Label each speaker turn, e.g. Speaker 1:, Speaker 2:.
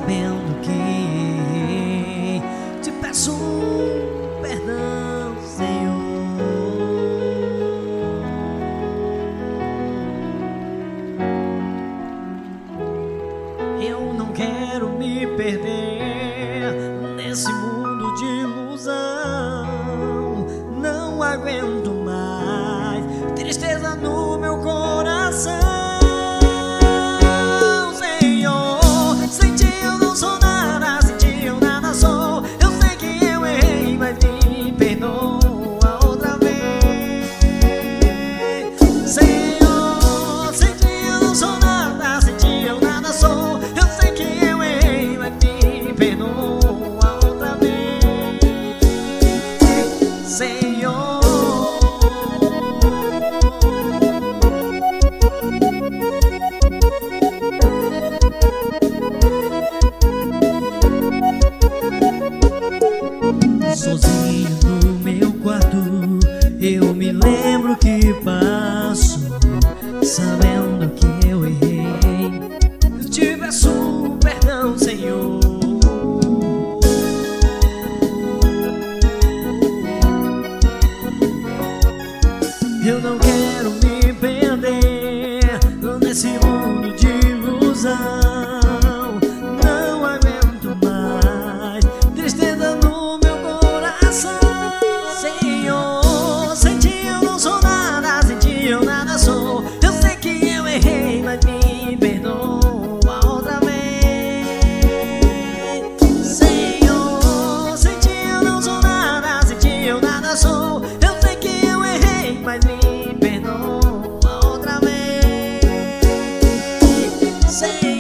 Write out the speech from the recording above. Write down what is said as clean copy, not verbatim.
Speaker 1: sabendo que errei. Te peço perdão, Senhor. Eu não quero me perder nesse mundo de ilusão. Não aguento mais tristeza no meu coração. Senhor, sem ti eu não sou nada, sem ti eu nada sou. Eu sei que eu errei, mas me perdoa outra vez. Senhor, sem ti eu não sou nada, sem ti eu nada sou. Eu sei que eu errei, mas me perdoa outra vez. Senhor, sozinho no meu quarto, eu me lembro que passo, sabendo que eu errei. Eu te peço perdão, Senhor. Eu não quero me perder nesse mundo de ilusão. Não aguento mais tristeza no meu coração. Senhor, sem ti eu não sou nada, sem ti eu nada sou. Eu sei que eu errei, mas me perdoa outra vez. Senhor, sem ti eu não sou nada, sem ti eu nada sou. Eu sei que eu errei, mas me perdoa outra vez. Senhor,